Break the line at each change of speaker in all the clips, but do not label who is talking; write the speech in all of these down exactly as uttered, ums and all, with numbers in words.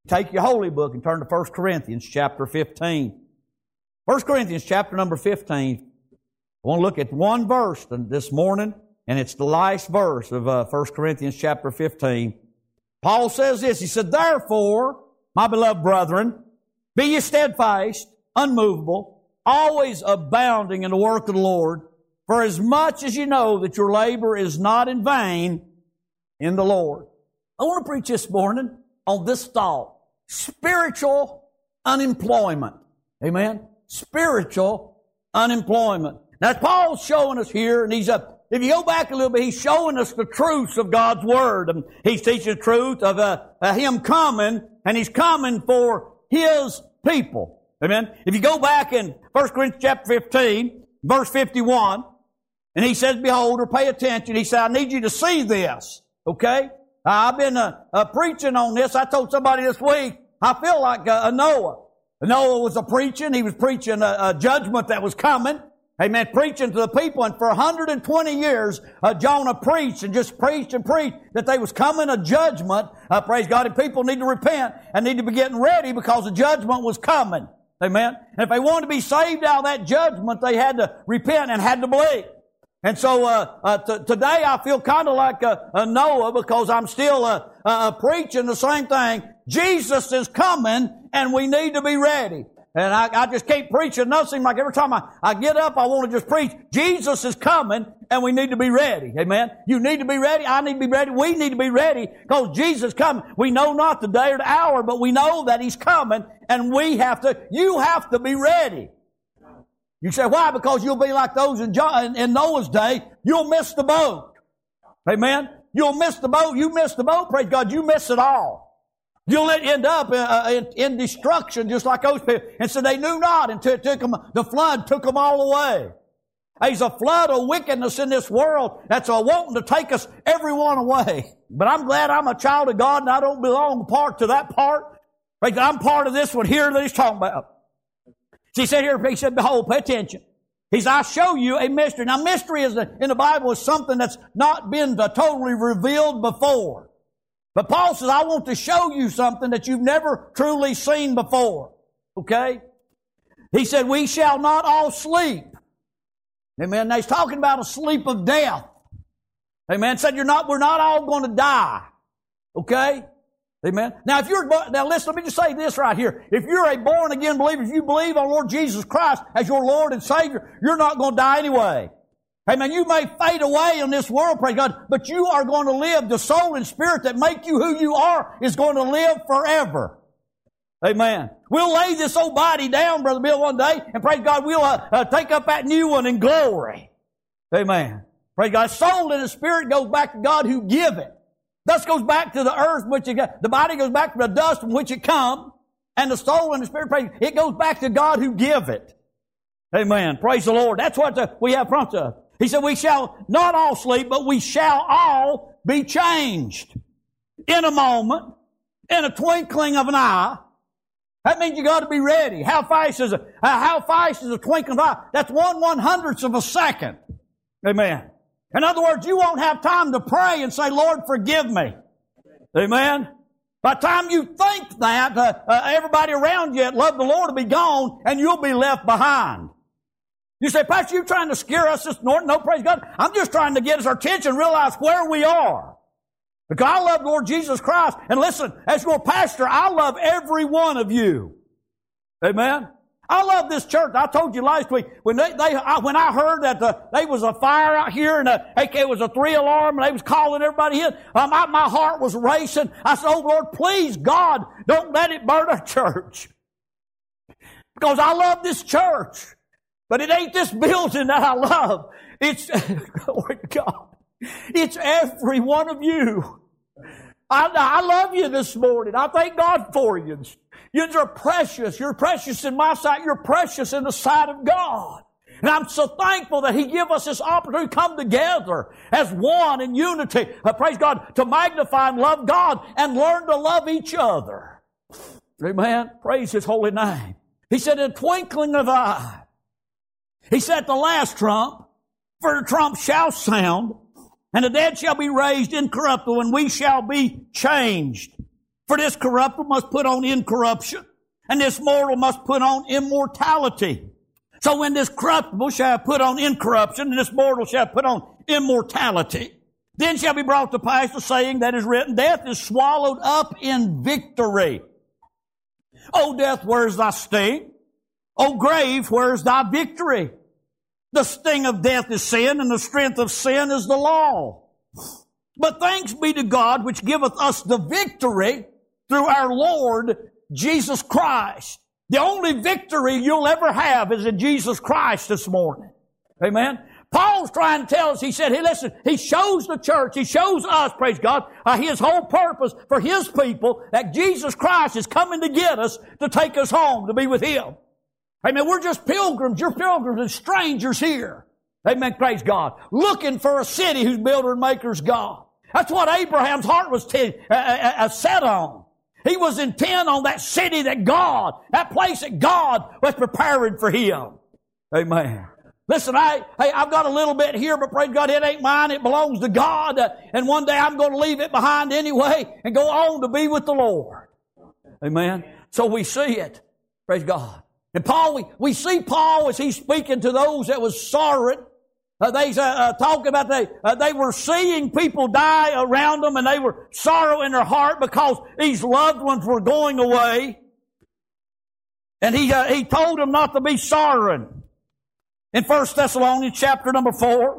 Take your holy book and turn to First Corinthians chapter fifteen. First Corinthians chapter number fifteen. I want to look at one verse this morning, and it's the last verse of uh, First Corinthians chapter fifteen. Paul says this, he said, "Therefore, my beloved brethren, be ye steadfast, unmovable, always abounding in the work of the Lord, for as much as you know that your labor is not in vain in the Lord." I want to preach this morning on this thought. Spiritual unemployment. Amen? Spiritual unemployment. Now, Paul's showing us here, and he's a, if you go back a little bit, he's showing us the truths of God's Word. And he's teaching the truth of uh, uh, Him coming, and He's coming for His people. Amen? If you go back in First Corinthians chapter fifteen, verse fifty-one, and he says, "Behold," or pay attention, he said, "I need you to see this." Okay? I've been uh, uh, preaching on this. I told somebody this week, I feel like uh, Noah. Noah was a preaching. He was preaching a, a judgment that was coming. Amen. Preaching to the people. And for one hundred twenty years, uh, Jonah preached and just preached and preached that there was coming a judgment. Uh, praise God. And people need to repent and need to be getting ready because the judgment was coming. Amen. And if they wanted to be saved out of that judgment, they had to repent and had to believe. And so uh, uh, t- today I feel kind of like uh, uh, Noah because I'm still uh, uh, preaching the same thing. Jesus is coming and we need to be ready. And I, I just keep preaching. Nothing like every time I, I get up, I want to just preach. Jesus is coming and we need to be ready. Amen. You need to be ready. I need to be ready. We need to be ready because Jesus is coming. We know not the day or the hour, but we know that He's coming and we have to, you have to be ready. You say, why? Because you'll be like those in, John, in Noah's day. You'll miss the boat. Amen. You'll miss the boat. You miss the boat. Praise God. You miss it all. You'll end up uh, in, in destruction just like those people. And so they knew not until it took them, the flood took them all away. There's a flood of wickedness in this world that's a wanting to take us everyone away. But I'm glad I'm a child of God and I don't belong part to that part. Praise God. I'm part of this one here that He's talking about. So he said here, he said, "Behold," pay attention. He said, "I show you a mystery." Now, mystery is a, in the Bible is something that's not been totally revealed before. But Paul says, "I want to show you something that you've never truly seen before." Okay? He said, "We shall not all sleep." Amen. Now, he's talking about a sleep of death. Amen. He said, "You're not, we're not all going to die." Okay? Amen. Now, if you're, now listen, let me just say this right here. If you're a born again believer, if you believe on Lord Jesus Christ as your Lord and Savior, you're not going to die anyway. Amen. You may fade away in this world, praise God, but you are going to live. The soul and spirit that make you who you are is going to live forever. Amen. We'll lay this old body down, Brother Bill, one day, and praise God, we'll uh, uh, take up that new one in glory. Amen. Praise God. Soul and the spirit goes back to God who give it. Thus goes back to the earth, which it got, the body goes back to the dust from which it come, and the soul and the spirit, praise, it goes back to God who give it. Amen. Praise the Lord. That's what the, we have front of us. He said, "We shall not all sleep, but we shall all be changed in a moment, in a twinkling of an eye." That means you got to be ready. How fast is a, uh, how fast is a twinkling of an eye? That's one one hundredth of a second. Amen. In other words, you won't have time to pray and say, "Lord, forgive me." Amen. By the time you think that, uh, uh, everybody around you that love the Lord will be gone and you'll be left behind. You say, "Pastor, you're trying to scare us this morning." No, praise God. I'm just trying to get us our attention and realize where we are. Because I love Lord Jesus Christ. And listen, as your pastor, I love every one of you. Amen. I love this church. I told you last week when they, they I, when I heard that the, there was a fire out here and a, it was a three alarm and they was calling everybody in, um, I, my heart was racing. I said, "Oh Lord, please God, don't let it burn our church." Because I love this church, but it ain't this building that I love. It's glory to God. It's every one of you. I, I love you this morning. I thank God for you. You're precious. You're precious in my sight. You're precious in the sight of God. And I'm so thankful that He give us this opportunity to come together as one in unity. Uh, praise God, to magnify and love God and learn to love each other. Amen. Praise His holy name. He said, "In a twinkling of an eye." He said, "The last trump, for the trump shall sound, and the dead shall be raised incorruptible, and we shall be changed." For this corruptible must put on incorruption, and this mortal must put on immortality. So when this corruptible shall put on incorruption, and this mortal shall put on immortality, then shall be brought to pass the saying that is written, death is swallowed up in victory. O death, where's thy sting? O grave, where's thy victory? The sting of death is sin, and the strength of sin is the law. But thanks be to God, which giveth us the victory through our Lord Jesus Christ. The only victory you'll ever have is in Jesus Christ this morning. Amen. Paul's trying to tell us, he said, hey, listen, he shows the church, he shows us, praise God, uh, his whole purpose for his people, that Jesus Christ is coming to get us, to take us home, to be with him. Amen. We're just pilgrims. You're pilgrims and strangers here. Amen. Praise God. Looking for a city whose builder and maker is God. That's what Abraham's heart was t- uh, uh, set on. He was intent on that city that God, that place that God was preparing for him. Amen. Listen, I, hey, I've got a little bit here, but praise God, it ain't mine. It belongs to God. Uh, and one day I'm going to leave it behind anyway and go on to be with the Lord. Amen. So we see it. Praise God. And Paul, we, we see Paul as he's speaking to those that was sorrowing. Uh, they uh, uh, talking about they uh, they were seeing people die around them, and they were sorrowing in their heart because these loved ones were going away. And he uh, he told them not to be sorrowing. In First Thessalonians chapter number four,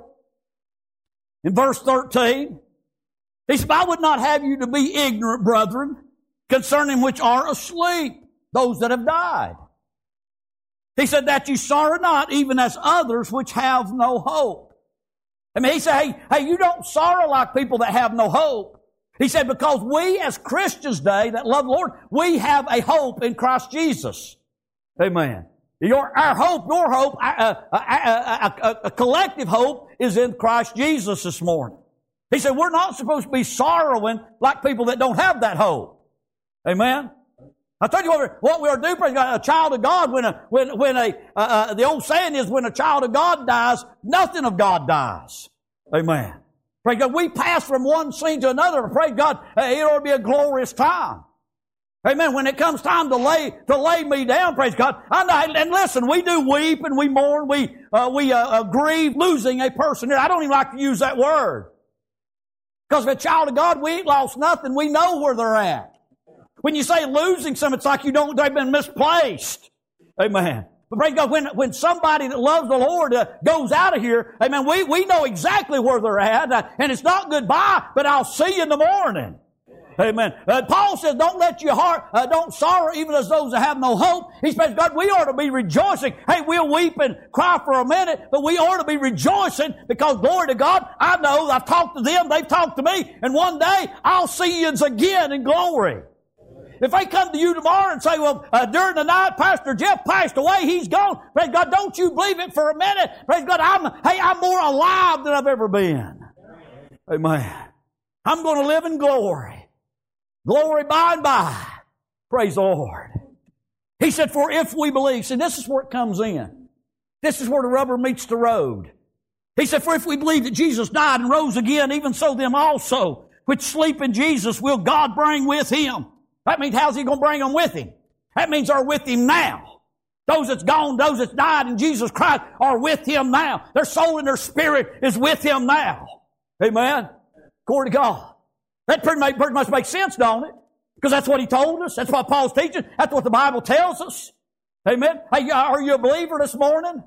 in verse thirteen, he said, I would not have you to be ignorant, brethren, concerning which are asleep, those that have died. He said, that you sorrow not, even as others which have no hope. I mean, he said, hey, hey, you don't sorrow like people that have no hope. He said, because we as Christians today that love the Lord, we have a hope in Christ Jesus. Amen. Your, our hope, your hope, a, a, a, a, a collective hope is in Christ Jesus this morning. He said, we're not supposed to be sorrowing like people that don't have that hope. Amen. I tell you what, we're, what we are doing, a child of God, when a, when, when a, uh, uh, the old saying is, when a child of God dies, nothing of God dies. Amen. Praise God. We pass from one scene to another. Praise God. It ought to be a glorious time. Amen. When it comes time to lay, to lay me down, praise God. I know, and listen, we do weep and we mourn, we, uh, we, uh, uh, grieve losing a person. I don't even like to use that word. Because if a child of God, we ain't lost nothing. We know where they're at. When you say losing some, it's like you don't, they've been misplaced. Amen. But praise God, when, when somebody that loves the Lord uh, goes out of here, amen, we, we know exactly where they're at. Uh, and it's not goodbye, but I'll see you in the morning. Amen. Uh, Paul says, don't let your heart, uh, don't sorrow even as those that have no hope. He says, God, we ought to be rejoicing. Hey, we'll weep and cry for a minute, but we ought to be rejoicing because, glory to God, I know I've talked to them, they've talked to me, and one day I'll see you again in glory. If they come to you tomorrow and say, well, uh, during the night, Pastor Jeff passed away, he's gone. Praise God, don't you believe it for a minute. Praise God, I'm, hey, I'm more alive than I've ever been. Amen. I'm going to live in glory. Glory by and by. Praise the Lord. He said, for if we believe. See, this is where it comes in. This is where the rubber meets the road. He said, for if we believe that Jesus died and rose again, even so them also, which sleep in Jesus, will God bring with Him. That means how's He going to bring them with Him? That means they're with Him now. Those that's gone, those that's died in Jesus Christ are with Him now. Their soul and their spirit is with Him now. Amen? Glory to God. That pretty much, pretty much makes sense, don't it? Because that's what he told us. That's what Paul's teaching. That's what the Bible tells us. Amen? Hey, are you a believer this morning?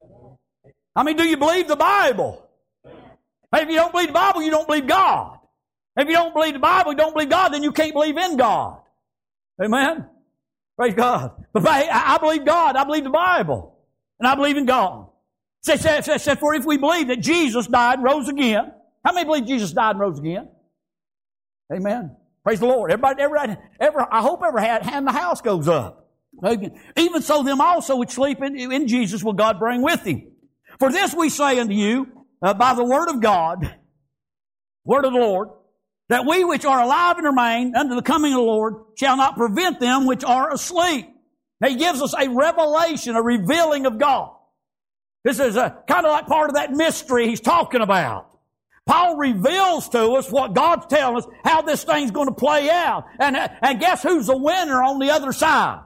I mean, do you believe the Bible? Hey, if you don't believe the Bible, you don't believe God. If you don't believe the Bible, you don't believe God, then you can't believe in God. Amen? Praise God. But hey, I believe God. I believe the Bible. And I believe in God. It says, says, says, for if we believe that Jesus died and rose again. How many believe Jesus died and rose again? Amen. Praise the Lord. Everybody, everybody, every, I hope every hand in the house goes up. Even so, them also which sleep in, in Jesus will God bring with Him. For this we say unto you, uh, by the word of God, word of the Lord, that we which are alive and remain unto the coming of the Lord shall not prevent them which are asleep. Now He gives us a revelation, a revealing of God. This is a, kind of like part of that mystery He's talking about. Paul reveals to us what God's telling us, how this thing's going to play out. And, and guess who's the winner on the other side?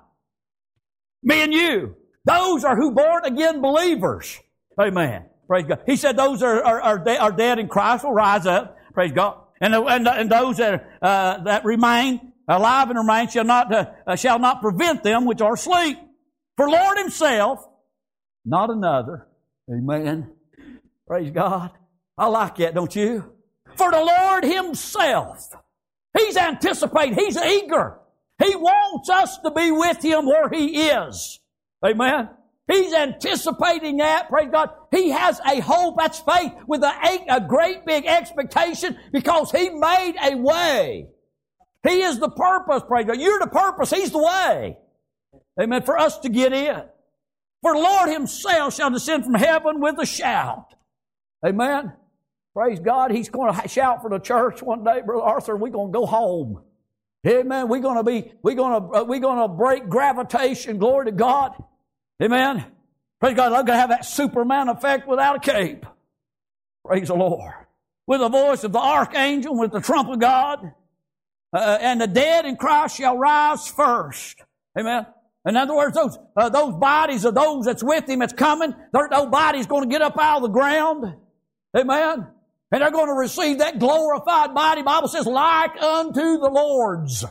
Me and you. Those are who born again believers. Amen. Praise God. He said those are, are, are, de- are dead in Christ will rise up. Praise God. And, and, and those that, uh, that remain alive and remain shall not, uh, shall not prevent them which are asleep. For Lord himself, not another. Amen. Praise God. I like that, don't you? For the Lord himself, he's anticipating, he's eager. He wants us to be with him where he is. Amen. He's anticipating that. Praise God. He has a hope. That's faith with a, a great big expectation because he made a way. He is the purpose. Praise God. You're the purpose. He's the way. Amen. For us to get in. For the Lord himself shall descend from heaven with a shout. Amen. Praise God. He's going to shout for the church one day, Brother Arthur. We're going to go home. Amen. We're going to be, we're going to, uh, we're going to break gravitation. Glory to God. Amen. Praise God. I'm going to have that Superman effect without a cape. Praise the Lord. With the voice of the archangel, with the trump of God. Uh, and the dead in Christ shall rise first. Amen. In other words, those, uh, those bodies of those that's with him that's coming, those bodies going to get up out of the ground. Amen. And they're going to receive that glorified body. The Bible says, like unto the Lord's.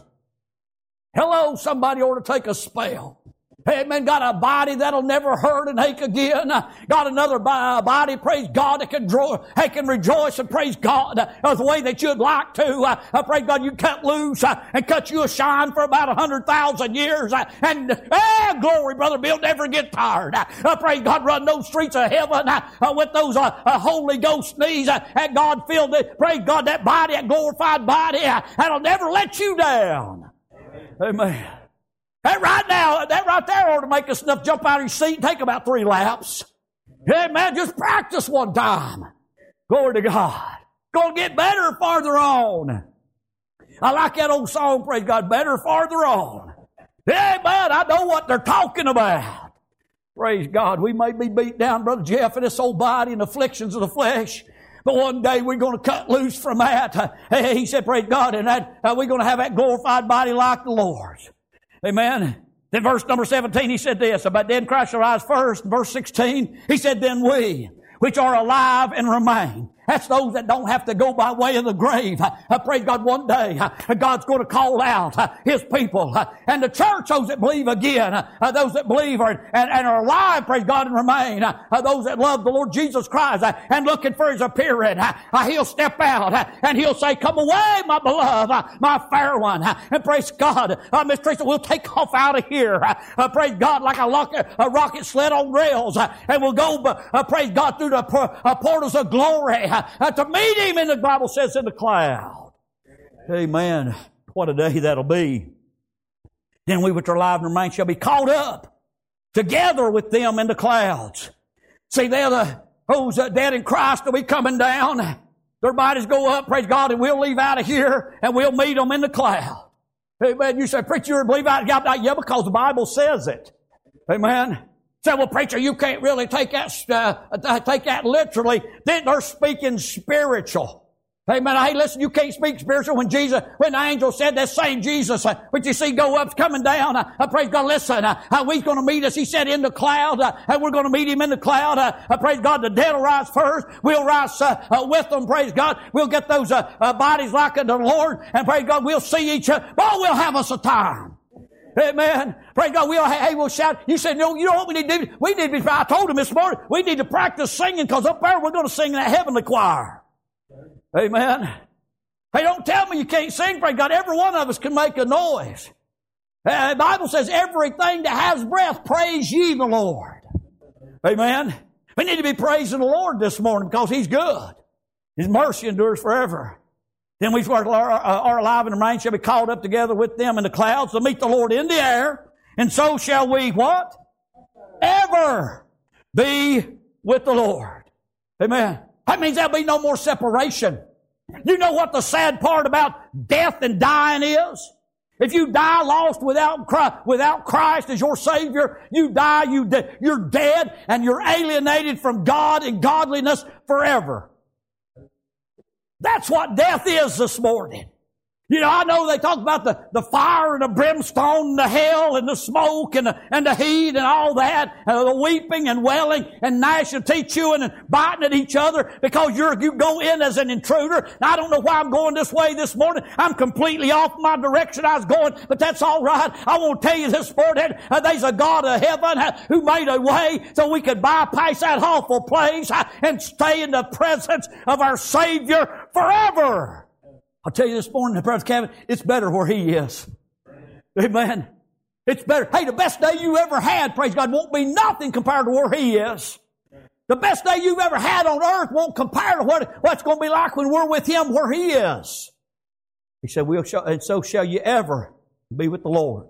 Hello, somebody ought to take a spell. Amen. Got a body that'll never hurt and ache again. Got another body, praise God, that can draw, they can rejoice and praise God uh, the way that you'd like to. Uh, uh, praise God, you cut loose uh, and cut you a shine for about a hundred thousand years. Uh, and, ah, glory, Brother Bill, never get tired. Uh, uh, praise God, run those streets of heaven uh, uh, with those uh, uh, Holy Ghost knees. Uh, and God filled it. Praise God, that body, that glorified body, uh, that'll never let you down. Amen. Amen. That right now, that right there ought to make us enough jump out of your seat and take about three laps. Amen. Just practice one time. Glory to God. Gonna get better farther on. I like that old song, praise God, better farther on. Amen. I know what they're talking about. Praise God. We may be beat down, Brother Jeff, in this old body and afflictions of the flesh. But one day we're going to cut loose from that. Uh, he said, praise God, and that uh, we're going to have that glorified body like the Lord's. Amen. Then verse number seventeen, he said this, about dead in Christ shall rise first. Verse sixteen, he said, then we, which are alive and remain. That's those that don't have to go by way of the grave. I, I praise God one day, uh, God's going to call out uh, his people. Uh, and the church, those that believe again, uh, uh, those that believe are, and, and are alive, praise God, and remain. Uh, uh, those that love the Lord Jesus Christ uh, and looking for his appearing. Uh, uh, he'll step out uh, and he'll say, come away, my beloved, uh, my fair one. Uh, and praise God, uh, Miss Teresa, we'll take off out of here. Uh, uh, praise God, like a, rocket, a rocket sled on rails. Uh, and we'll go, uh, praise God, through the por- uh, portals of glory. Uh, Uh, to meet him, in the Bible says, in the cloud. Amen. What a day that'll be. Then we which are alive and remain shall be caught up together with them in the clouds. See, they're the, those uh, dead in Christ will be coming down. Their bodies go up, praise God, and we'll leave out of here and we'll meet them in the cloud. Amen. You say, preacher, you believe out? Yeah, because the Bible says it. Amen. Say, well, preacher, you can't really take that, uh, take that literally. Then they're speaking spiritual. Amen. Hey, listen, you can't speak spiritual when Jesus, when the angel said that same Jesus, uh, which you see go up, coming down. Uh, uh, praise God, listen, uh, uh, he's going to meet us. He said in the cloud, uh, and we're going to meet him in the cloud. Uh, uh, praise God, the dead will rise first. We'll rise uh, uh, with them. Praise God. We'll get those uh, uh, bodies like unto the Lord. And praise God, we'll see each other. Boy, we'll have us a time. Amen. Praise God. We'll, hey, we'll shout. You said, no, you know what we need to do? We need to be, I told him this morning, we need to practice singing because up there we're going to sing in that heavenly choir. Amen. Hey, don't tell me you can't sing. Praise God. Every one of us can make a noise. Uh, the Bible says everything that has breath, praise ye the Lord. Amen. We need to be praising the Lord this morning because he's good. His mercy endures forever. Then we are, are alive and remain shall be called up together with them in the clouds to meet the Lord in the air. And so shall we, what? Ever be with the Lord. Amen. That means there'll be no more separation. You know what the sad part about death and dying is? If you die lost without Christ, without Christ as your Savior, you die, you de- you're dead, and you're alienated from God and godliness forever. That's what death is this morning. You know, I know they talk about the, the fire and the brimstone and the hell and the smoke and the, and the heat and all that, and the weeping and wailing and gnashing of teeth, chewing and biting at each other because you're, you go in as an intruder. Now, I don't know why I'm going this way this morning. I'm completely off my direction I was going, but that's all right. I want to tell you this morning, uh, there's a God of heaven uh, who made a way so we could bypass that awful place uh, and stay in the presence of our Savior forever. I'll tell you this morning, Brother Kevin, it's better where He is. Amen. It's better. Hey, the best day you ever had, praise God, won't be nothing compared to where He is. The best day you've ever had on earth won't compare to what, what's going to be like when we're with Him where He is. He said, we'll show, and so shall you ever be with the Lord.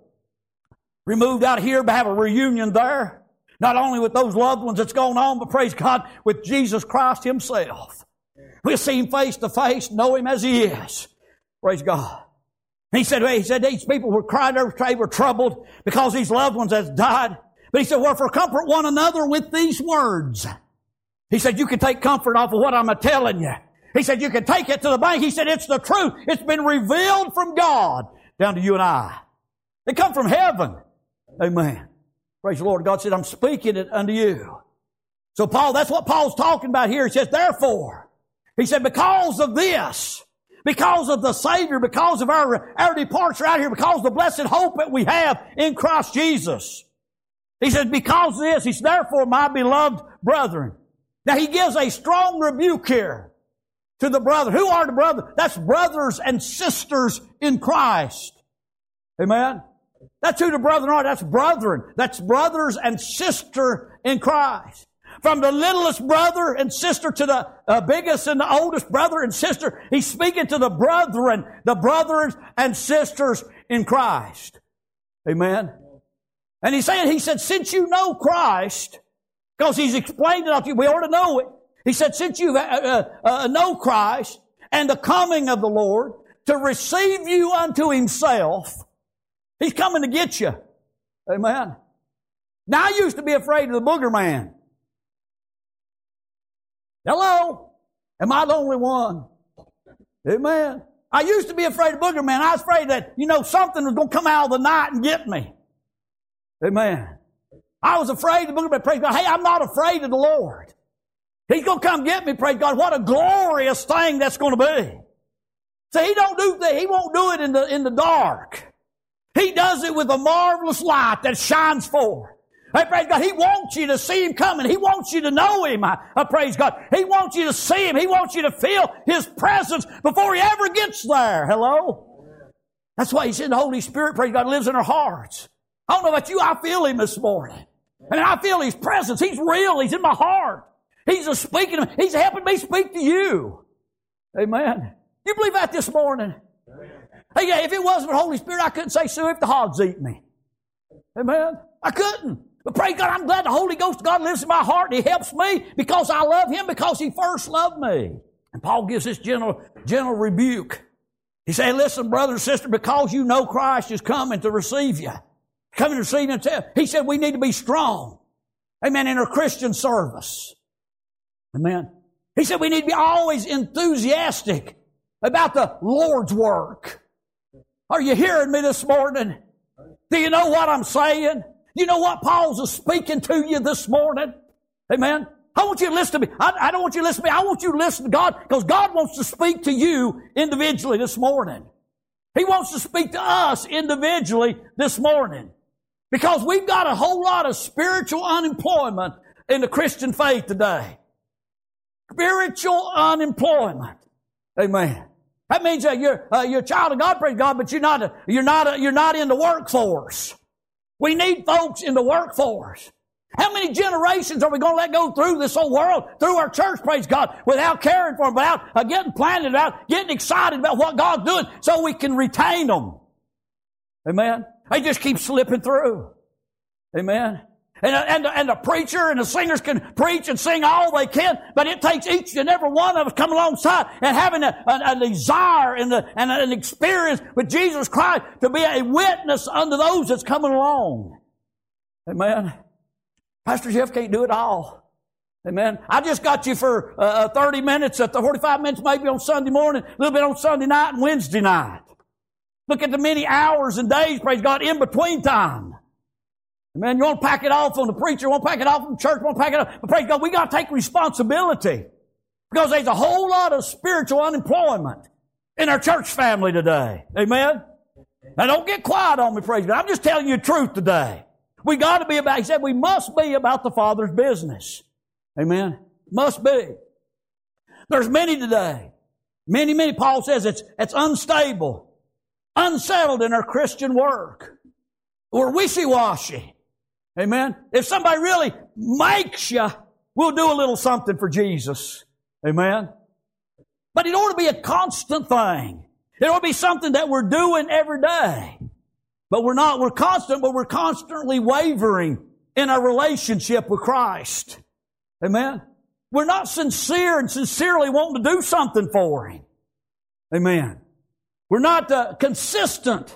We moved out here to have a reunion there, not only with those loved ones that's going on, but praise God, with Jesus Christ Himself. We'll see Him face to face, know Him as He is. Praise God. He said, he said these people were crying, they were troubled because these loved ones had died. But He said, wherefore comfort one another with these words. He said, you can take comfort off of what I'm telling you. He said, you can take it to the bank. He said, it's the truth. It's been revealed from God down to you and I. They come from heaven. Amen. Praise the Lord. God said, I'm speaking it unto you. So Paul, that's what Paul's talking about here. He says, therefore, he said, because of this, because of the Savior, because of our, our departure out here, because of the blessed hope that we have in Christ Jesus. He said, because of this, he said, therefore, my beloved brethren. Now, he gives a strong rebuke here to the brother. Who are the brothers? That's brothers and sisters in Christ. Amen? That's who the brethren are. That's brethren. That's brothers and sister in Christ. From the littlest brother and sister to the uh, biggest and the oldest brother and sister, he's speaking to the brethren, the brothers and sisters in Christ. Amen. And he's saying, he said, since you know Christ, because he's explained it to you, we ought to know it. He said, since you uh, uh, uh, know Christ and the coming of the Lord to receive you unto Himself, He's coming to get you. Amen. Now, I used to be afraid of the booger man. Hello? Am I the only one? Amen. I used to be afraid of booger man. I was afraid that, you know, something was going to come out of the night and get me. Amen. I was afraid of the booger man. Praise God. Hey, I'm not afraid of the Lord. He's going to come get me. Praise God. What a glorious thing that's going to be. See, He don't do that. He won't do it in the, in the dark. He does it with a marvelous light that shines forth. Hey, praise God. He wants you to see Him coming. He wants you to know Him. I, I praise God. He wants you to see Him. He wants you to feel His presence before He ever gets there. Hello? That's why He said the Holy Spirit, praise God, lives in our hearts. I don't know about you. I feel Him this morning. And I feel His presence. He's real. He's in my heart. He's just speaking to me. He's helping me speak to you. Amen. You believe that this morning? Hey, yeah, if it wasn't for the Holy Spirit, I couldn't say, Sue, if the hogs eat me. Amen. I couldn't. But praise God, I'm glad the Holy Ghost of God lives in my heart and He helps me because I love Him, because He first loved me. And Paul gives this gentle, gentle rebuke. He said, listen, brother and sister, because you know Christ is coming to receive you. Coming to receive you. He said we need to be strong. Amen. In our Christian service. Amen. He said we need to be always enthusiastic about the Lord's work. Are you hearing me this morning? Do you know what I'm saying? You know what Paul's speaking to you this morning? Amen. I want you to listen to me. I, I don't want you to listen to me. I want you to listen to God, because God wants to speak to you individually this morning. He wants to speak to us individually this morning, because we've got a whole lot of spiritual unemployment in the Christian faith today. Spiritual unemployment. Amen. That means that you're, uh, you're a child of God, praise God, but you're not, a, you're not, a, you're not in the workforce. We need folks in the workforce. How many generations are we going to let go through this whole world, through our church, praise God, without caring for them, without uh, getting planted about, getting excited about what God's doing so we can retain them? Amen. They just keep slipping through. Amen. And, and, and the preacher and the singers can preach and sing all they can, but it takes each and every one of us coming alongside and having a, a, a desire and, a, and an experience with Jesus Christ to be a witness unto those that's coming along. Amen. Pastor Jeff can't do it all. Amen. I just got you for uh, thirty minutes, uh, forty-five minutes maybe on Sunday morning, a little bit on Sunday night and Wednesday night. Look at the many hours and days, praise God, in between time. Amen. You want to pack it off on the preacher, you want to pack it off on the church, you want to pack it off. But praise God, we got to take responsibility. Because there's a whole lot of spiritual unemployment in our church family today. Amen. Now don't get quiet on me, praise God. I'm just telling you the truth today. We got to be about, he said, we must be about the Father's business. Amen. Must be. There's many today. Many, many, Paul says it's, it's unstable, unsettled in our Christian work. We're wishy-washy. Amen. If somebody really makes you, we'll do a little something for Jesus. Amen. But it ought to be a constant thing. It ought to be something that we're doing every day. But we're not, we're constant, but we're constantly wavering in our relationship with Christ. Amen. We're not sincere and sincerely wanting to do something for Him. Amen. We're not uh, consistent.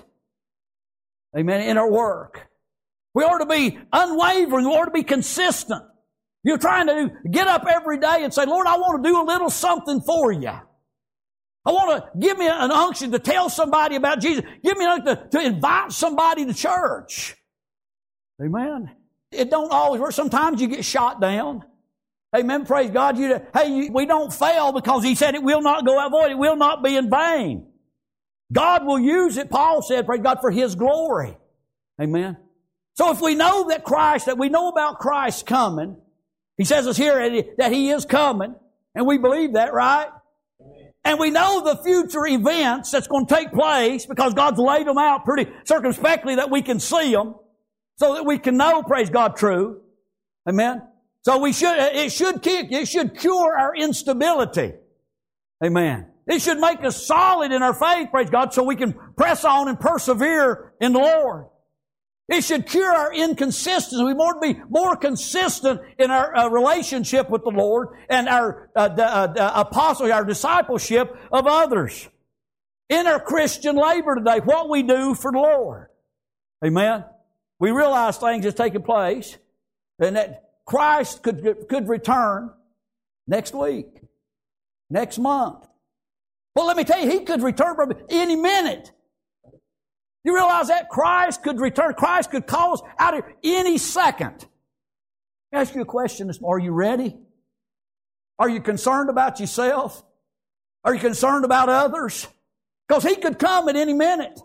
Amen. In our work. We ought to be unwavering. We ought to be consistent. You're trying to get up every day and say, Lord, I want to do a little something for you. I want to give me an unction to tell somebody about Jesus. Give me an unction to, to invite somebody to church. Amen. It don't always work. Sometimes you get shot down. Amen. Praise God. You, hey, you, we don't fail because He said it will not go out void. It will not be in vain. God will use it, Paul said, praise God, for His glory. Amen. So if we know that Christ, that we know about Christ coming, He says us here that He is coming, and we believe that, right? And we know the future events that's going to take place because God's laid them out pretty circumspectly that we can see them so that we can know, praise God, true. Amen. So we should, it should keep, it should cure our instability. Amen. It should make us solid in our faith, praise God, so we can press on and persevere in the Lord. It should cure our inconsistency. We want to be more consistent in our uh, relationship with the Lord and our uh, the, uh, the apostle, our discipleship of others. In our Christian labor today, what we do for the Lord. Amen. We realize things is taking place and that Christ could, could return next week, next month. Well, let me tell you, He could return any minute. You realize that Christ could return, Christ could call us out here any second. Let me ask you a question this morning. Are you ready? Are you concerned about yourself? Are you concerned about others? Because He could come at any minute.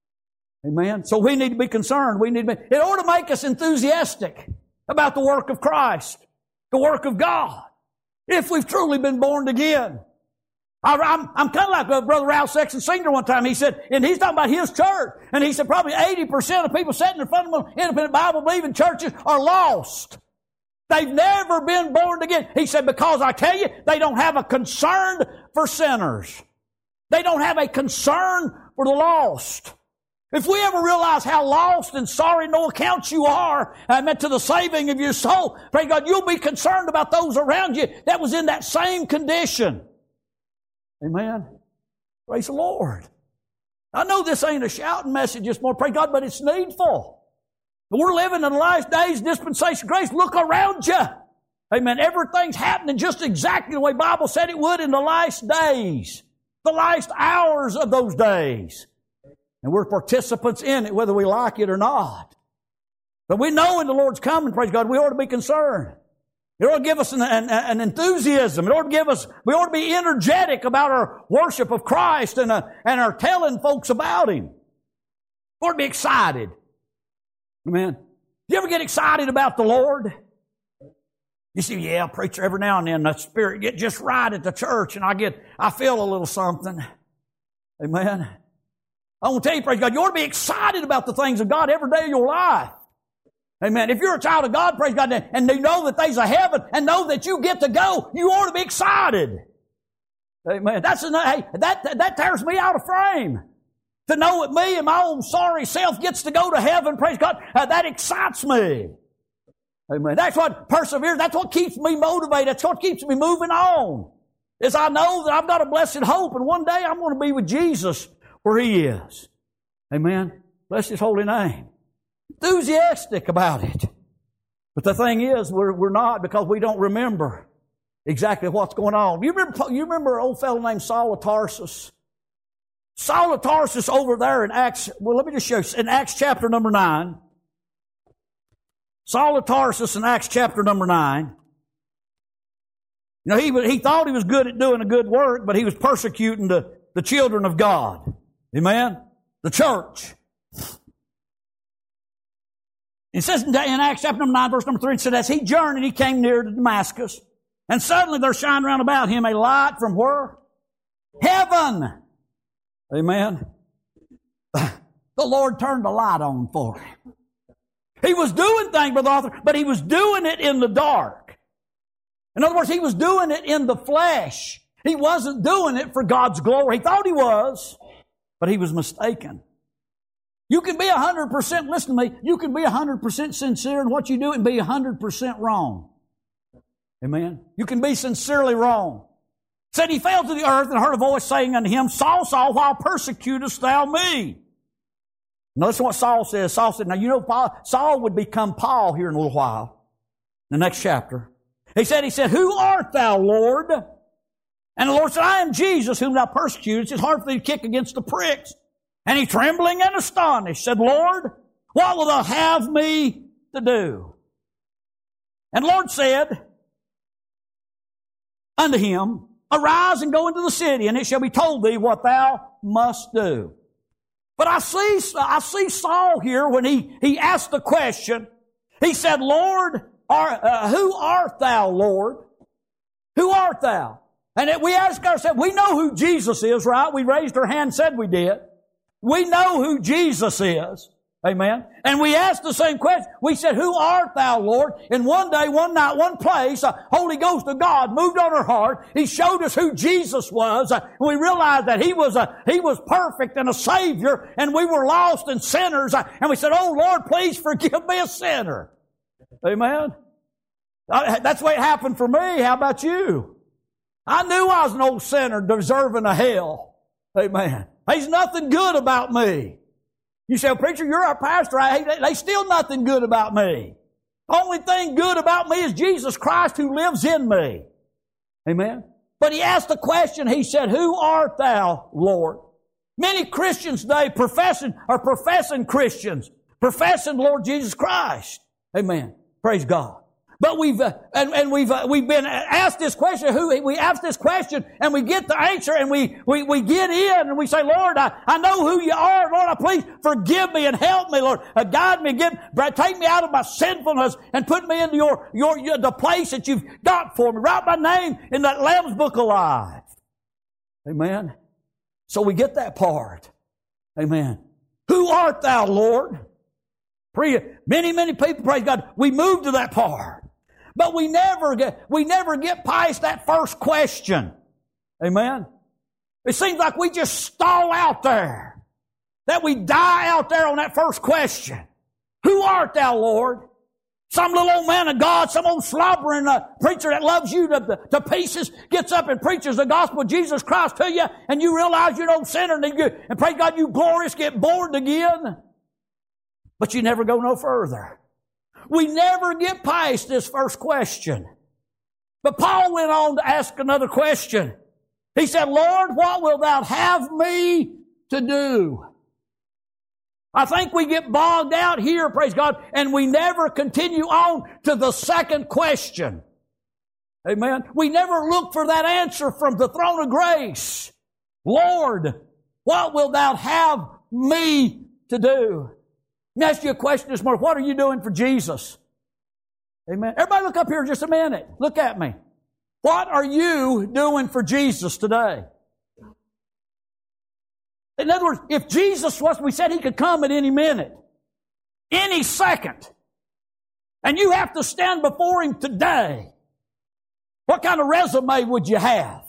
Amen. So we need to be concerned. We need to be, it ought to make us enthusiastic about the work of Christ, the work of God, if we've truly been born again. I'm, I'm kind of like uh, Brother Ralph Sexton Senior one time. He said, and he's talking about his church, and he said probably eighty percent of people sitting in fundamental independent Bible-believing churches are lost. They've never been born again. He said, because I tell you, they don't have a concern for sinners. They don't have a concern for the lost. If we ever realize how lost and sorry no account you are, I meant to the saving of your soul, pray God, you'll be concerned about those around you that was in that same condition. Amen. Praise the Lord. I know this ain't a shouting message this morning, pray God, but it's needful. We're living in the last days, dispensation of grace. Look around you. Amen. Everything's happening just exactly the way the Bible said it would in the last days. The last hours of those days. And we're participants in it, whether we like it or not. But we know when the Lord's coming, praise God, we ought to be concerned. It ought to give us an, an, an enthusiasm. It ought to give us, we ought to be energetic about our worship of Christ and, uh, and our telling folks about Him. We ought to be excited. Amen. Do you ever get excited about the Lord? You see, yeah, preacher, every now and then the Spirit get just right at the church and I get, I feel a little something. Amen. I want to tell you, praise God, you ought to be excited about the things of God every day of your life. Amen. If you're a child of God, praise God, and you know that there's a heaven and know that you get to go, you ought to be excited. Amen. That's a, hey, that, that tears me out of frame. To know that me and my own sorry self gets to go to heaven, praise God, uh, that excites me. Amen. That's what perseveres. That's what keeps me motivated. That's what keeps me moving on. Is I know that I've got a blessed hope and one day I'm going to be with Jesus where He is. Amen. Bless His holy name. Enthusiastic about it. But the thing is, we're, we're not, because we don't remember exactly what's going on. You remember, you remember an old fellow named Saul of Tarsus? Saul of Tarsus over there in Acts, well, let me just show you, in Acts chapter number nine. Saul of Tarsus in Acts chapter number nine. You know, he, he thought he was good at doing a good work, but he was persecuting the, the children of God. Amen? The church. It says in Acts chapter number nine, verse number three, it said, as he journeyed, he came near to Damascus. And suddenly there shined round about him a light from where? Heaven. Amen. The Lord turned the light on for him. He was doing things, Brother Arthur, but he was doing it in the dark. In other words, he was doing it in the flesh. He wasn't doing it for God's glory. He thought he was, but he was mistaken. You can be one hundred percent, listen to me, you can be one hundred percent sincere in what you do and be one hundred percent wrong. Amen. You can be sincerely wrong. It said he fell to the earth and heard a voice saying unto him, Saul, Saul, why persecutest thou me? Notice what Saul says. Saul said, now you know Paul, Saul would become Paul here in a little while. The next chapter. He said, he said, who art thou, Lord? And the Lord said, I am Jesus whom thou persecutest. It's hard for thee to kick against the pricks. And he, trembling and astonished, said, Lord, what wilt thou have me to do? And the Lord said unto him, arise and go into the city, and it shall be told thee what thou must do. But I see, I see Saul here when he, he asked the question. He said, Lord, are, uh, who art thou, Lord? Who art thou? And we asked ourselves, we know who Jesus is, right? We raised our hand and said we did. We know who Jesus is. Amen. And we asked the same question. We said, who art thou, Lord? And one day, one night, one place, the Holy Ghost of God moved on our heart. He showed us who Jesus was. Uh, we realized that He was a, He was perfect and a Savior, and we were lost and sinners. Uh, and we said, oh, Lord, please forgive me, a sinner. Amen. Uh, that's the way it happened for me. How about you? I knew I was an old sinner deserving of hell. Amen. There's nothing good about me. You say, well, preacher, you're our pastor. I, they, they still nothing good about me. Only thing good about me is Jesus Christ who lives in me. Amen. But he asked the question, he said, who art thou, Lord? Many Christians today professing, are professing Christians, professing Lord Jesus Christ. Amen. Praise God. But we've, uh, and, and we've, uh, we've been asked this question, who, we ask this question and we get the answer and we, we, we get in and we say, Lord, I, I know who you are. Lord, I please forgive me and help me, Lord. Uh, guide me, give, take me out of my sinfulness and put me into your, your, your, the place that you've got for me. Write my name in that Lamb's Book of Life. Amen. So we get that part. Amen. Who art thou, Lord? Many, many people, praise God, we move to that part. But we never get, we never get past that first question. Amen. It seems like we just stall out there. That we die out there on that first question. Who art thou, Lord? Some little old man of God, some old slobbering uh, preacher that loves you to, to pieces, gets up and preaches the gospel of Jesus Christ to you, and you realize you're no sinner, and, you, and praise God, you glorious, get bored again. But you never go no further. We never get past this first question. But Paul went on to ask another question. He said, Lord, what wilt thou have me to do? I think we get bogged out here, praise God, and we never continue on to the second question. Amen. We never look for that answer from the throne of grace. Lord, what wilt thou have me to do? Let me ask you a question this morning. What are you doing for Jesus? Amen. Everybody look up here just a minute. Look at me. What are you doing for Jesus today? In other words, if Jesus was, we said He could come at any minute, any second, and you have to stand before Him today, what kind of resume would you have?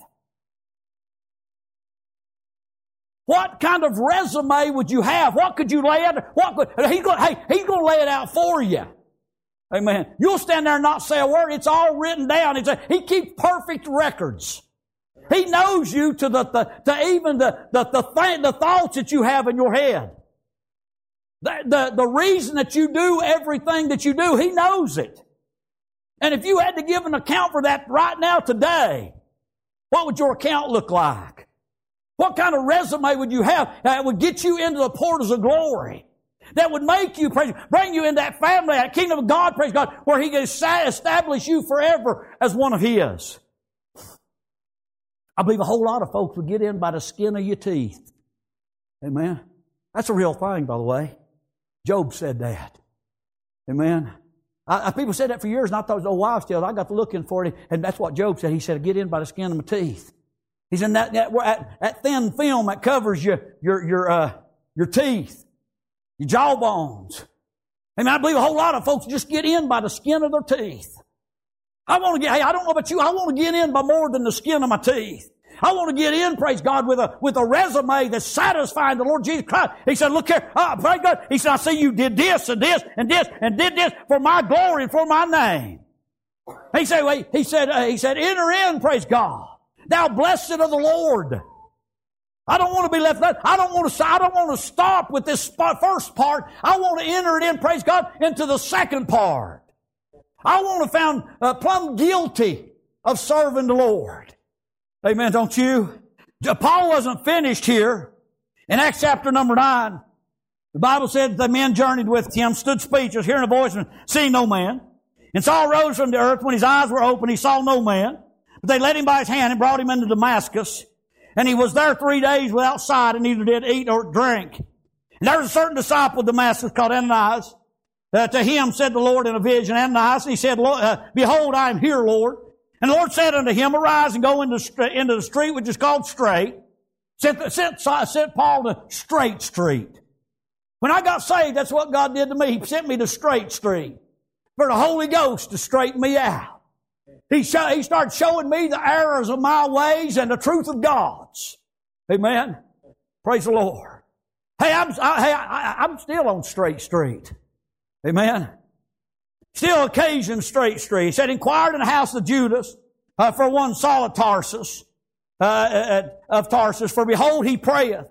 What kind of resume would you have? What could you lay out? What could, he's going, hey, He's going to lay it out for you. Amen. You'll stand there and not say a word. It's all written down. It's a, he keeps perfect records. He knows you to the, the to even the the the, th- the thoughts that you have in your head. The, the the reason that you do everything that you do, He knows it. And if you had to give an account for that right now today, what would your account look like? What kind of resume would you have that would get you into the portals of glory? That would make you, praise, bring you in that family, that kingdom of God, praise God, where He can establish you forever as one of His. I believe a whole lot of folks would get in by the skin of your teeth. Amen. That's a real thing, by the way. Job said that. Amen. I, I, people said that for years, and I thought it was old wives' tale. I got to looking for it, and that's what Job said. He said, get in by the skin of my teeth. He's in that, that, that, that thin film that covers your, your, your, uh, your teeth, your jawbones. And I believe a whole lot of folks just get in by the skin of their teeth. I want to get, hey, I don't know about you, I want to get in by more than the skin of my teeth. I want to get in, praise God, with a, with a resume that's satisfying the Lord Jesus Christ. He said, look here, uh, praise God. He said, I see you did this and this and this and did this for my glory and for my name. He said, wait, he said, uh, he said, enter in, praise God. Thou blessed of the Lord. I don't want to be left out. I don't want to, I don't want to stop with this first part. I want to enter it in, praise God, into the second part. I want to found uh, plumb guilty of serving the Lord. Amen, don't you? Paul wasn't finished here. In Acts chapter number nine, the Bible said the men journeyed with him, stood speechless, hearing a voice and seeing no man. And Saul rose from the earth. When his eyes were open, he saw no man. But they led him by his hand and brought him into Damascus. And he was there three days without sight, and neither did eat or drink. And there was a certain disciple of Damascus called Ananias. Uh, to him said the Lord in a vision, Ananias, and he said, uh, Behold, I am here, Lord. And the Lord said unto him, Arise and go into, into the street which is called Straight. Sent, sent, sent Paul to Straight Street. When I got saved, that's what God did to me. He sent me to Straight Street for the Holy Ghost to straighten me out. He, show, he started showing me the errors of my ways and the truth of God's. Amen. Praise the Lord. Hey, I'm, I, hey, I, I'm still on Straight Street. Amen. Still occasion Straight Street. He said, inquired in the house of Judas uh, for one Saul of Tarsus, uh, uh, of Tarsus, for behold, he prayeth,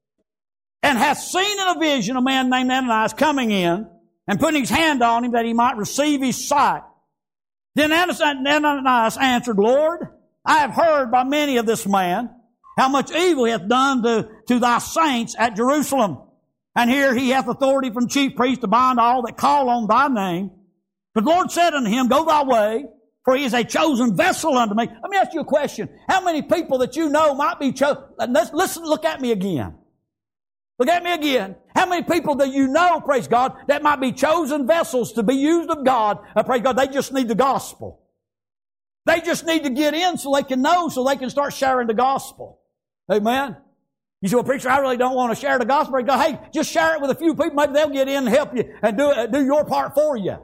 and hath seen in a vision a man named Ananias coming in, and putting his hand on him that he might receive his sight. Then Ananias answered, Lord, I have heard by many of this man how much evil he hath done to, to thy saints at Jerusalem. And here he hath authority from chief priests to bind all that call on thy name. But the Lord said unto him, Go thy way, for he is a chosen vessel unto me. Let me ask you a question. How many people that you know might be chosen? Listen, look at me again. Look at me again. How many people that you know, praise God, that might be chosen vessels to be used of God, uh, praise God, they just need the gospel. They just need to get in so they can know, so they can start sharing the gospel. Amen. You say, well, preacher, I really don't want to share the gospel. Praise God. Hey, just share it with a few people. Maybe they'll get in and help you and do, uh, do your part for you.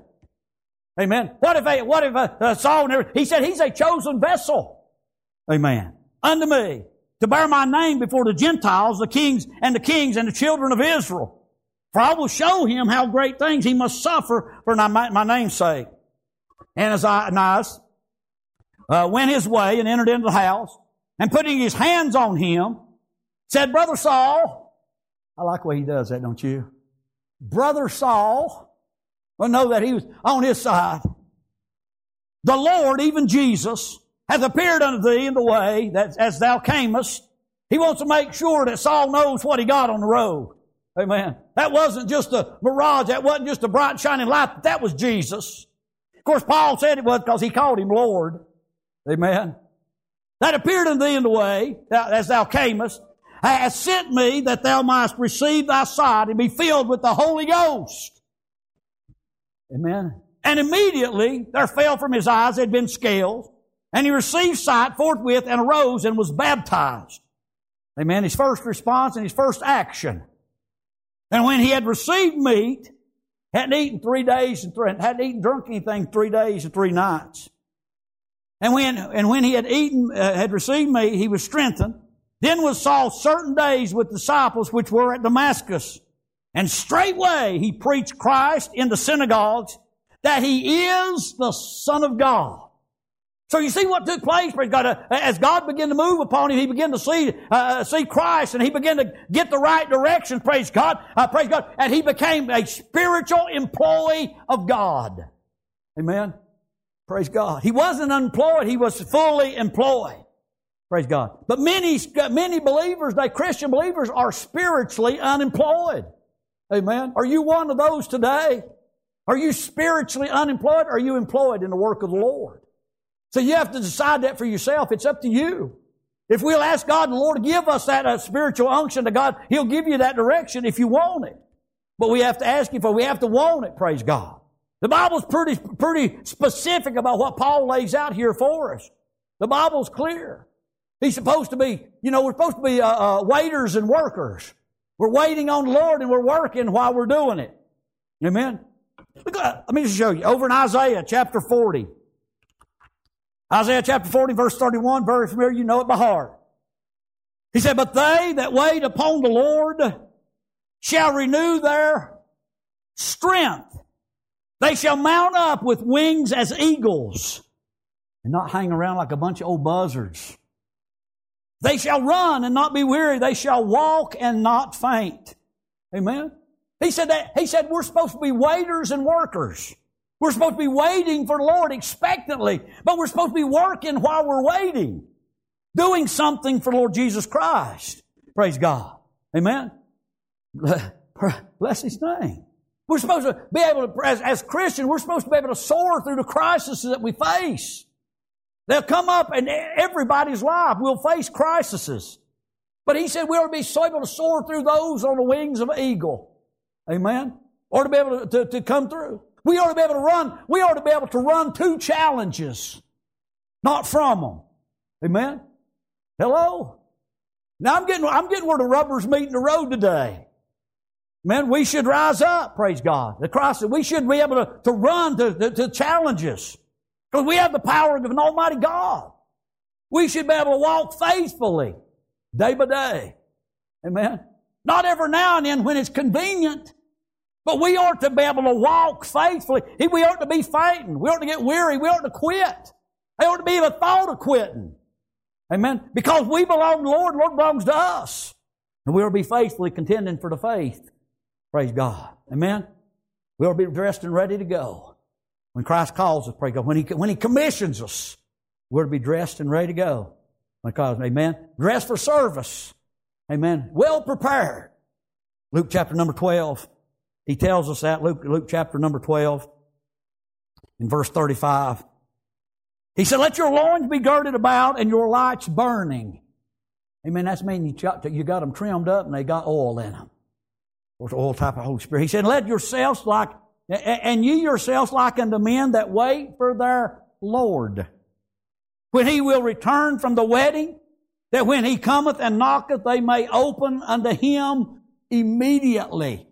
Amen. What if, they, what if uh, uh, Saul and everything? He said he's a chosen vessel. Amen. Unto me, to bear my name before the Gentiles, the kings and the kings and the children of Israel. For I will show him how great things he must suffer for my, my name's sake. And as Ananias uh, went his way and entered into the house, and putting his hands on him, said, Brother Saul, I like the way he does that, don't you? Brother Saul, well, know that he was on his side. The Lord, even Jesus, hath appeared unto thee in the way that as thou camest. He wants to make sure that Saul knows what he got on the road. Amen. That wasn't just a mirage. That wasn't just a bright shining light. That was Jesus. Of course, Paul said it was because he called him Lord. Amen. That appeared unto thee in the way as thou camest, hath sent me that thou mightst receive thy sight and be filled with the Holy Ghost. Amen. And immediately there fell from his eyes had been scales, and he received sight forthwith and arose and was baptized. Amen. His first response and his first action. And when he had received meat, hadn't eaten three days and three, hadn't eaten, drunk anything three days and three nights. And when, and when he had eaten, uh, had received meat, he was strengthened. Then was Saul certain days with disciples which were at Damascus. And straightway he preached Christ in the synagogues, that he is the Son of God. So you see what took place, praise God. As God began to move upon him, he began to see uh, see Christ, and he began to get the right direction, praise God, uh, praise God, and he became a spiritual employee of God. Amen. Praise God. He wasn't unemployed. He was fully employed. Praise God. But many, many believers, they Christian believers, are spiritually unemployed. Amen. Are you one of those today? Are you spiritually unemployed? Or are you employed in the work of the Lord? So you have to decide that for yourself. It's up to you. If we'll ask God and the Lord to give us that uh, spiritual unction to God, He'll give you that direction if you want it. But we have to ask Him for it. We have to want it, praise God. The Bible's pretty, pretty specific about what Paul lays out here for us. The Bible's clear. He's supposed to be, you know, we're supposed to be uh, uh, waiters and workers. We're waiting on the Lord and we're working while we're doing it. Amen? Look, let me just show you. Over in Isaiah chapter forty. Isaiah chapter forty, verse thirty-one, very familiar, you know it by heart. He said, but they that wait upon the Lord shall renew their strength. They shall mount up with wings as eagles and not hang around like a bunch of old buzzards. They shall run and not be weary. They shall walk and not faint. Amen. He said that, he said we're supposed to be waiters and workers. We're supposed to be waiting for the Lord expectantly, but we're supposed to be working while we're waiting, doing something for Lord Jesus Christ. Praise God. Amen. Bless His name. We're supposed to be able to, as, as Christians, we're supposed to be able to soar through the crises that we face. They'll come up in everybody's life. We'll face crises. But He said we ought to be so able to soar through those on the wings of an eagle. Amen. Or to be able to, to, to come through. We ought to be able to run. We ought to be able to run to challenges, not from them. Amen. Hello. Now I'm getting, I'm getting where the rubber's meeting the road today. Man, we should rise up, praise God. The Christ, we should be able to, to run to, to, to challenges. Because we have the power of an almighty God. We should be able to walk faithfully, day by day. Amen. Not every now and then when it's convenient, but we ought to be able to walk faithfully. We ought to be fainting. We ought to get weary. We ought to quit. There ought to be a thought of quitting. Amen. Because we belong to the Lord, the Lord belongs to us. And we ought to be faithfully contending for the faith. Praise God. Amen. We ought to be dressed and ready to go. When Christ calls us, praise God. When He, when He commissions us, we're to be dressed and ready to go. Because, amen. Dressed for service. Amen. Well prepared. Luke chapter number twelve. He tells us that. Luke, Luke chapter number twelve. In verse thirty-five. He said, let your loins be girded about and your lights burning. Amen. That's meaning you got, you got them trimmed up and they got oil in them. Or the oil type of Holy Spirit. He said, let yourselves like, and ye yourselves like unto men that wait for their Lord, when He will return from the wedding, that when He cometh and knocketh, they may open unto Him immediately.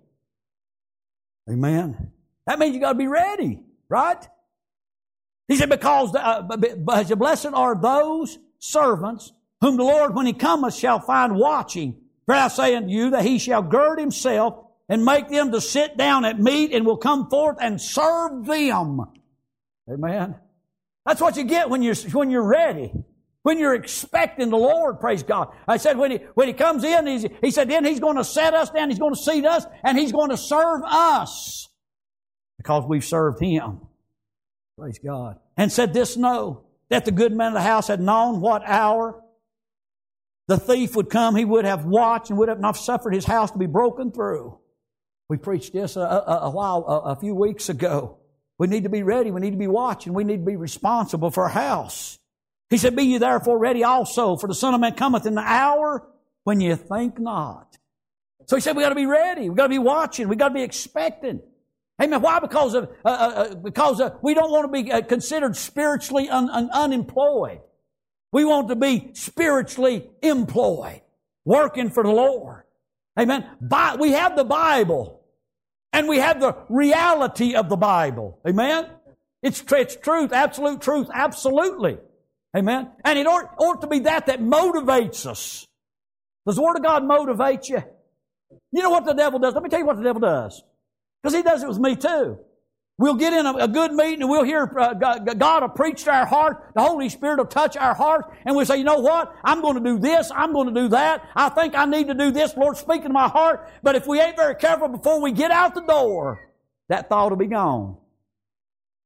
Amen. That means you got to be ready, right? He said, because uh, blessed are those servants whom the Lord, when He cometh, shall find watching. For I say unto you that He shall gird Himself and make them to sit down at meat and will come forth and serve them. Amen. That's what you get when you're, when you're ready. When you're expecting the Lord, praise God. I said when He, when He comes in, he's, He said then He's going to set us down, He's going to seat us, and He's going to serve us. Because we've served Him. Praise God. And said this, know, that the good man of the house had known what hour the thief would come. He would have watched and would have not suffered his house to be broken through. We preached this a, a, a while, a, a few weeks ago. We need to be ready. We need to be watching. We need to be responsible for our house. He said, be ye therefore ready also, for the Son of Man cometh in the hour when you think not. So He said we got to be ready. We got to be watching. We got to be expecting. Amen. Why? Because of uh, uh, because uh, we don't want to be uh, considered spiritually un- un- unemployed. We want to be spiritually employed, working for the Lord. Amen. Bi- we have the Bible, and we have the reality of the Bible. Amen. It's, it's truth, absolute truth, absolutely. Amen. And it ought, ought to be that that motivates us. Does the Word of God motivate you? You know what the devil does? Let me tell you what the devil does. Because he does it with me too. We'll get in a, a good meeting and we'll hear uh, God, God will preach to our heart. The Holy Spirit will touch our heart. And we'll say, you know what? I'm going to do this. I'm going to do that. I think I need to do this. Lord, speak to my heart. But if we ain't very careful before we get out the door, that thought will be gone.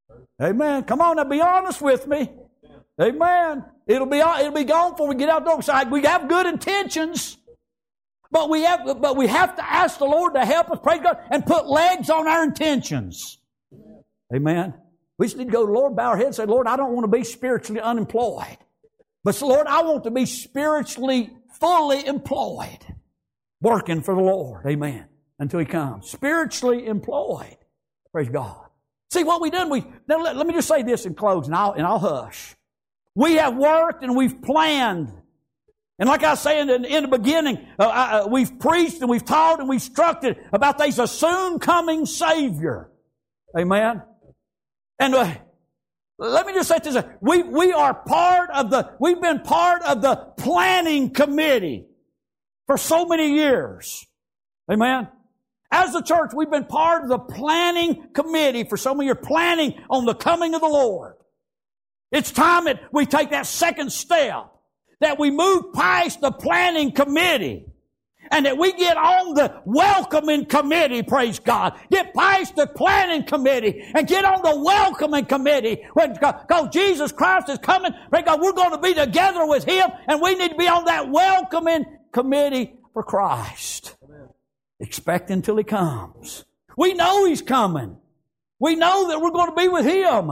Amen. Come on now, be honest with me. Amen. It'll be it'll be gone before we get out the door. So we have good intentions, but we have but we have to ask the Lord to help us, praise God, and put legs on our intentions. Amen. We just need to go to the Lord, bow our head, and say, Lord, I don't want to be spiritually unemployed, but so, Lord, I want to be spiritually fully employed, working for the Lord. Amen. Until He comes, spiritually employed. Praise God. See what we done. We now let, let me just say this in closing, and I'll, and I'll hush. We have worked and we've planned. And like I was saying in, in the beginning, uh, uh, we've preached and we've taught and we've instructed about there's a soon coming Savior. Amen. And uh, let me just say this. We, we are part of the, we've been part of the planning committee for so many years. Amen. As a church, we've been part of the planning committee for so many years, planning on the coming of the Lord. It's time that we take that second step, that we move past the planning committee, and that we get on the welcoming committee, praise God. Get past the planning committee and get on the welcoming committee. Because Jesus Christ is coming, praise God, we're going to be together with Him, and we need to be on that welcoming committee for Christ. Amen. Expect until He comes. We know He's coming. We know that we're going to be with Him.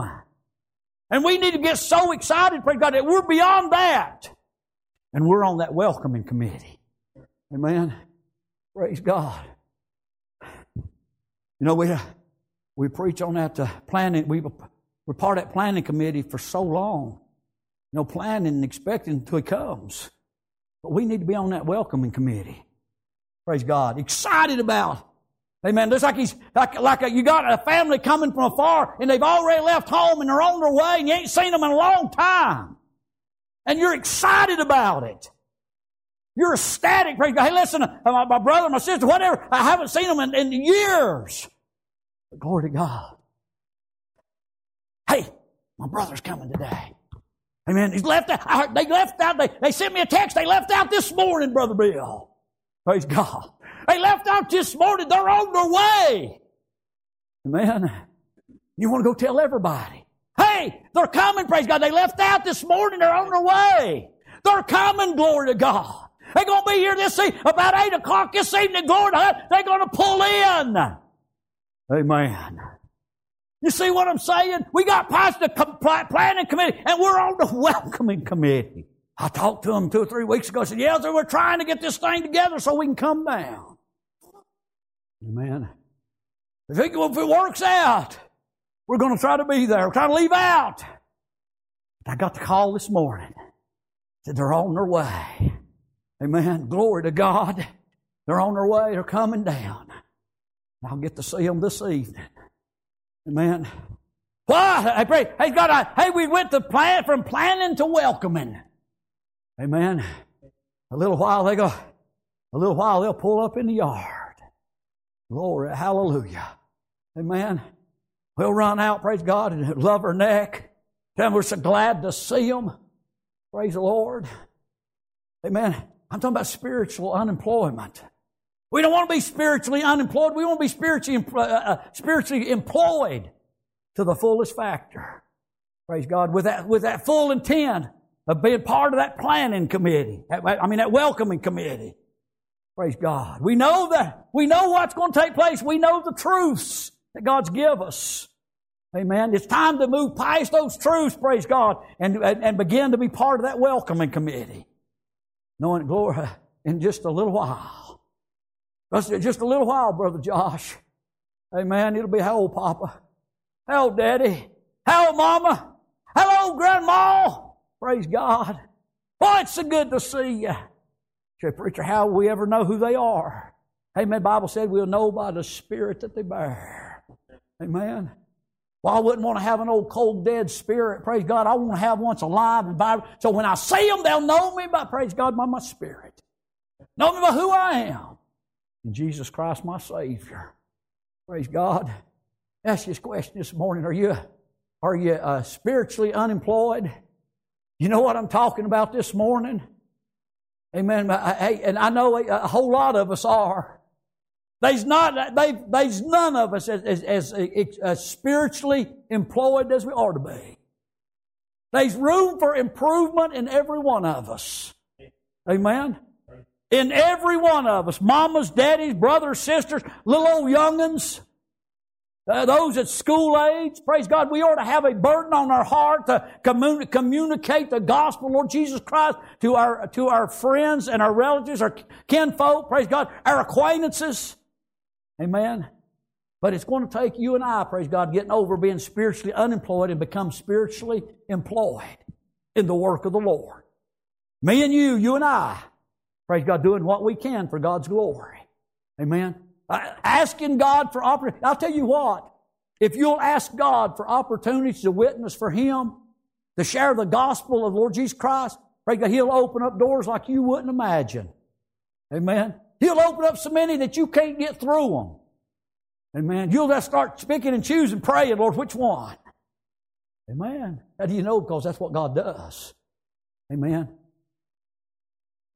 And we need to get so excited, praise God, that we're beyond that. And we're on that welcoming committee. Amen. Praise God. You know, we we preach on that uh, planning. We, we're part of that planning committee for so long. You know, planning and expecting until He comes. But we need to be on that welcoming committee. Praise God. Excited about. Amen. Just like he's like like a, you got a family coming from afar and they've already left home and they're on their way and you ain't seen them in a long time. And you're excited about it. You're ecstatic. Praise God. Hey, listen, uh, my, my brother, my sister, whatever, I haven't seen them in, in years. But glory to God. Hey, my brother's coming today. Amen. He's left out. I heard they left out. They, they sent me a text. They left out this morning, Brother Bill. Praise God. They left out this morning. They're on their way. Amen. You want to go tell everybody. Hey, they're coming, praise God. They left out this morning. They're on their way. They're coming, glory to God. They're going to be here this evening, about eight o'clock this evening, glory to God. They're going to pull in. Amen. You see what I'm saying? We got past the planning committee, and we're on the welcoming committee. I talked to them two or three weeks ago. I said, yeah, so we're trying to get this thing together so we can come down. Amen. If it, if it works out, we're going to try to be there. We're trying to leave out. I got the call this morning. Said they're on their way. Amen. Glory to God. They're on their way. They're coming down. I'll get to see them this evening. Amen. Why? Hey, pray. Hey, God, I, hey, we went to plan from planning to welcoming. Amen. A little while they go. A little while they'll pull up in the yard. Glory, hallelujah. Amen. We'll run out, praise God, and love her neck. Tell them we're so glad to see them. Praise the Lord. Amen. I'm talking about spiritual unemployment. We don't want to be spiritually unemployed. We want to be spiritually, uh, uh, spiritually employed to the fullest factor. Praise God. With that, with that full intent of being part of that planning committee. I mean, that welcoming committee. Praise God. We know that. We know what's going to take place. We know the truths that God's give us. Amen. It's time to move past those truths, praise God, and, and, and begin to be part of that welcoming committee. Knowing glory in just a little while. Just a little while, Brother Josh. Amen. It'll be how old, Papa? How old, Daddy? How old, Mama? How old, Grandma? Praise God. Boy, it's so good to see you. Say, preacher, how will we ever know who they are? Amen. The Bible said we'll know by the Spirit that they bear. Amen. Well, I wouldn't want to have an old cold dead spirit. Praise God. I want to have one alive and vibrant. So when I see them, they'll know me by, praise God, by my spirit. Know me by who I am. In Jesus Christ, my Savior. Praise God. Ask you this question this morning. Are you, are you uh, spiritually unemployed? You know what I'm talking about this morning? Amen. And I know a whole lot of us are. There's not, they, there's none of us as, as, as, as spiritually employed as we ought to be. There's room for improvement in every one of us. Amen? In every one of us. Mamas, daddies, brothers, sisters, little old young'uns, uh, those at school age. Praise God, we ought to have a burden on our heart to commun- communicate the gospel, Lord Jesus Christ, to our, to our friends and our relatives, our kinfolk, praise God, our acquaintances. Amen. But it's going to take you and I, praise God, getting over being spiritually unemployed and become spiritually employed in the work of the Lord. Me and you, you and I, praise God, doing what we can for God's glory. Amen. Asking God for opportunities. I'll tell you what, if you'll ask God for opportunities to witness for Him, to share the gospel of Lord Jesus Christ, praise God, He'll open up doors like you wouldn't imagine. Amen. He'll open up so many that you can't get through them. Amen. You'll just start picking and choosing, praying, Lord, which one? Amen. How do you know? Because that's what God does. Amen.